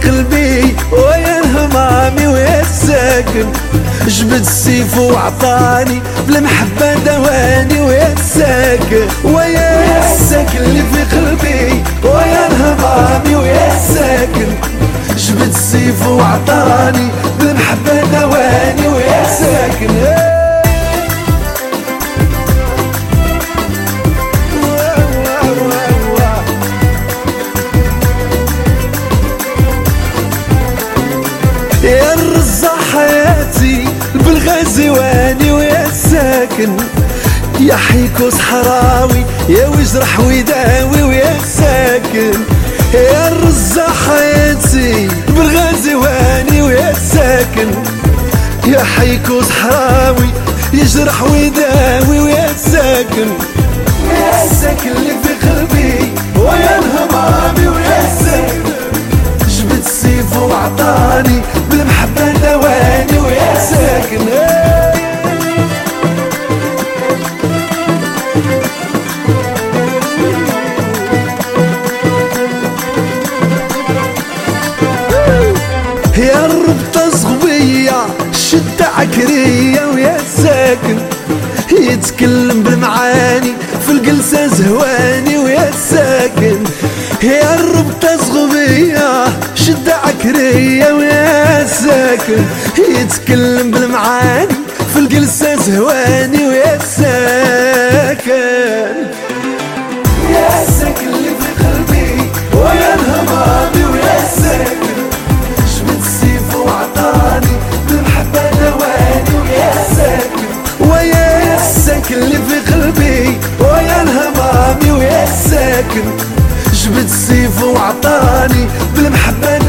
قلبي ويا الهمامي ويا الساكن، جبد السيف وعطاني بالمحبة دواني ويا الساكن، ويا الساكن اللي في قلبي ويا الهمامي ويا الساكن، جبد السيف وعطاني بالمحبة دواني ويا الساكن. يا الرزاق حياتي بالغزواني ويا الساكن، يا حيكو صحراوي يا وجرح ويداوي ويا الساكن، يا الرزاق حياتي بالغزواني ويا الساكن، يا حيكو صحراوي يجرح ويداوي ويا الساكن، يا الساكن اللي في قلبي ويا الهمامي ويا الساكن، جبت السيف وعطاني بالمحبة دواني ويا الساكن. يا الربطة صغبية شدة عكرية ويا الساكن، يتكلم بالمعاني في الجلسة زهواني ويا الساكن، يا الربطة صغبية شدة عكرية ويا الساكن، يتكلم بالمعاني في الجلسة زهواني ويا الساكن، يا الساكن اللي في قلبي ويا الهمامي ويا الساكن، جبت السيف وعطاني بالمحبة دواني ويا الساكن، ويا الساكن اللي في قلبي ويا الهمامي ويا الساكن، جبت السيف وعطاني بالمحبة